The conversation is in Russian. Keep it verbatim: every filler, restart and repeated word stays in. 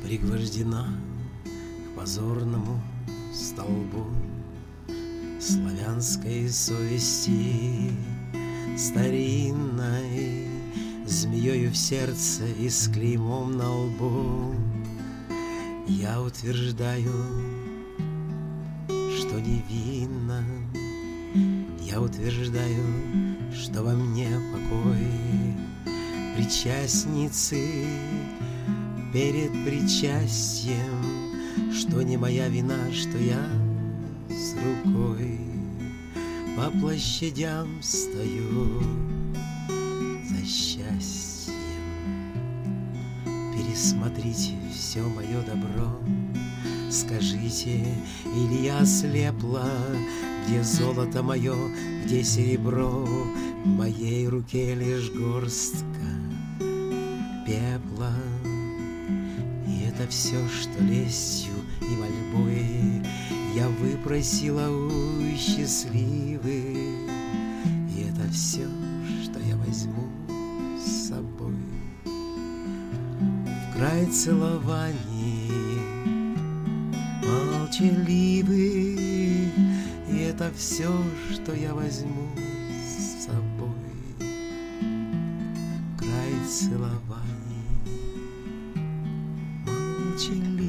пригвождена к позорному столбу славянской совести старинной, змеёю в сердце и с клеймом на лбу. Я утверждаю, что невинна, я утверждаю, что во мне покой причастницы перед причастием, что не моя вина, что я с рукой по площадям стою за счастьем. Пересмотрите все мое добро, скажите, или я ослепла, где золото мое, где серебро, в моей руке лишь горстка пепла. И это все, что лестью и мольбой я выпросила у счастливых, и это все, что я возьму с собой в край целований молчаливых, и это все, что я возьму с собой в край целований молчаливых.